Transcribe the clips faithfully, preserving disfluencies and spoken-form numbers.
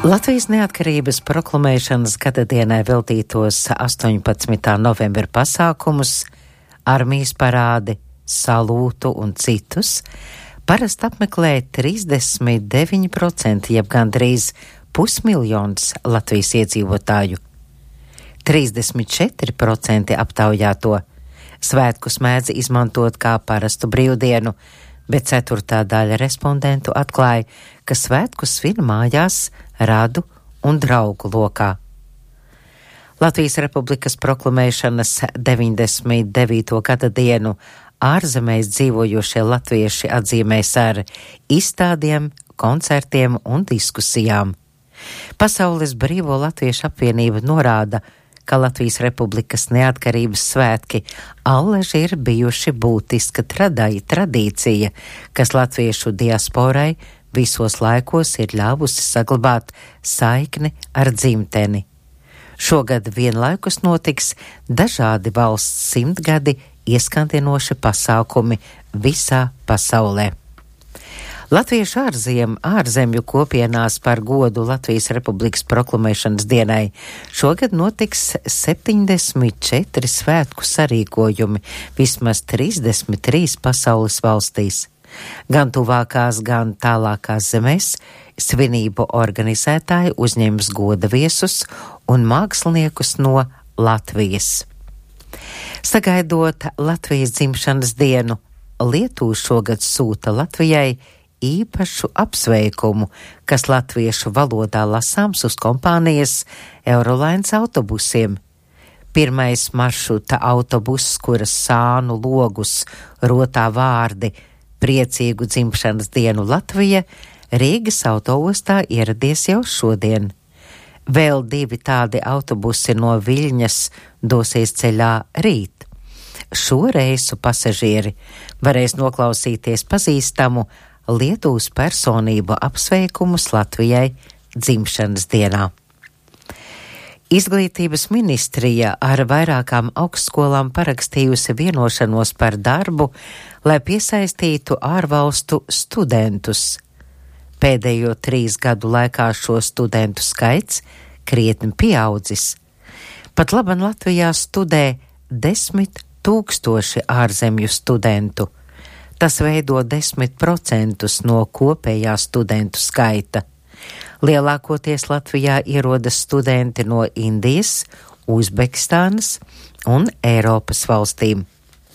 Latvijas neatkarības proklamēšanas gadadienai veltītos astoņpadsmitā novembra pasākumus, armijas parādi, salūtu un citus parasti apmeklē trīsdesmit deviņi procenti, jeb gandrīz pusmiljons Latvijas iedzīvotāju. trīsdesmit četri procenti aptaujāto svētkus mēdz izmantot kā parastu brīvdienu, bet ceturtā daļa respondentu atklāja, ka svētku svin mājās, radu un draugu lokā. Latvijas Republikas proklamēšanas deviņdesmit devīto gada dienu ārzemēs dzīvojošie latvieši atzīmēs ar izstādiem, koncertiem un diskusijām. Pasaules Brīvo Latviešu apvienība norāda, ka Latvijas Republikas neatkarības svētki allaži ir bijuši būtiska tradai, tradīcija, kas latviešu diasporai visos laikos ir ļāvusi saglabāt saikni ar dzimteni. Šogad vienlaikus notiks dažādi valsts simtgadi ieskandinoši pasākumi visā pasaulē. Latviešu ārzem, ārzemju kopienās par godu Latvijas Republikas proklamēšanas dienai šogad notiks septiņdesmit četri svētku sarīkojumi vismaz trīsdesmit trīs pasaules valstīs. Gan tuvākās, gan tālākās zemēs svinību organizētāji uzņems goda viesus un māksliniekus no Latvijas. Sagaidot Latvijas dzimšanas dienu, Lietuva šogad sūta Latvijai īpašu apsveikumu, kas latviešu valodā lasāms uz kompānijas Eurolines autobusiem. Pirmais maršruta autobuss, kuras sānu logus rotā vārdi priecīgu dzimšanas dienu Latvija, Rīgas autoostā ieradies jau šodien. Vēl divi tādi autobusi no Viļņas dosies ceļā rīt. Šo reisu pasažieri varēs noklausīties pazīstamu Lietuvas personību apsveikumus Latvijai dzimšanas dienā. Izglītības ministrija ar vairākām augstskolām parakstījusi vienošanos par darbu, lai piesaistītu ārvalstu studentus. Pēdējo trīs gadu laikā šo studentu skaits krietni pieaudzis. Pat laban Latvijā studē desmit tūkstoši ārzemju studentu. Tas veido desmit procentus no kopējā studentu skaita. Lielākoties Latvijā ierodas studenti no Indijas, Uzbekistānas un Eiropas valstīm.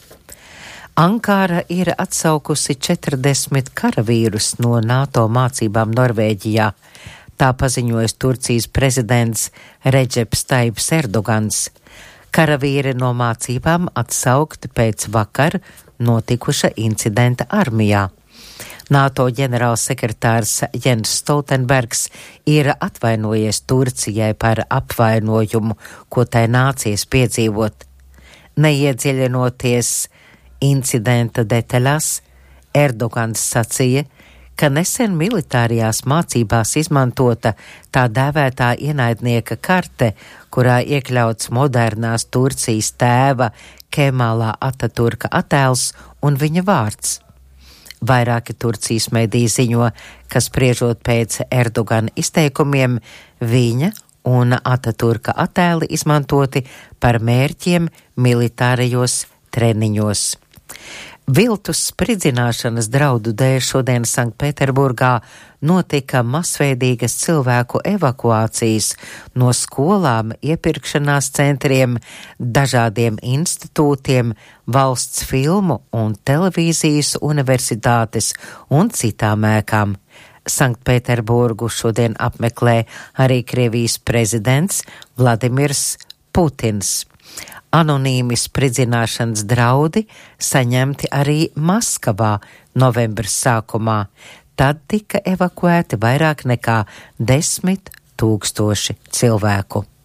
Ankara ir atsaukusi četrdesmit karavīrus no NATO mācībām Norvēģijā. Tā paziņojas Turcijas prezidents Redžeps Taips Erdogans. Karavīri no mācībām atsaukti pēc vakar notikuša incidenta armijā. NATO ģenerālsekretārs Jens Stoltenbergs ir atvainojies Turcijai par apvainojumu, ko tai nācies piedzīvot. Neiedziļinoties incidenta detaļās, Erdogans sacīja, ka nesen militārajās mācībās izmantota tā dēvētā ienaidnieka karte, kurā iekļauts modernās Turcijas tēva Kemālā Ataturka attēls un viņa vārds. Vairāki Turcijas mediji ziņo, ka spriežot pēc Erdogana izteikumiem, viņa un Ataturka attēli izmantoti par mērķiem militārajos treniņos. Viltus spridzināšanas draudu dēļ šodien Sanktpēterburgā notika masveidīgas cilvēku evakuācijas no skolām, iepirkšanās centriem, dažādiem institūtiem, valsts filmu un televīzijas universitātes un citām ēkām. Sanktpēterburgu šodien apmeklē arī Krievijas prezidents Vladimirs Putins. Anonīmi spridzināšanas draudi saņemti arī Maskavā novembra sākumā. Tad tika evakuēti vairāk nekā desmit tūkstoši cilvēku.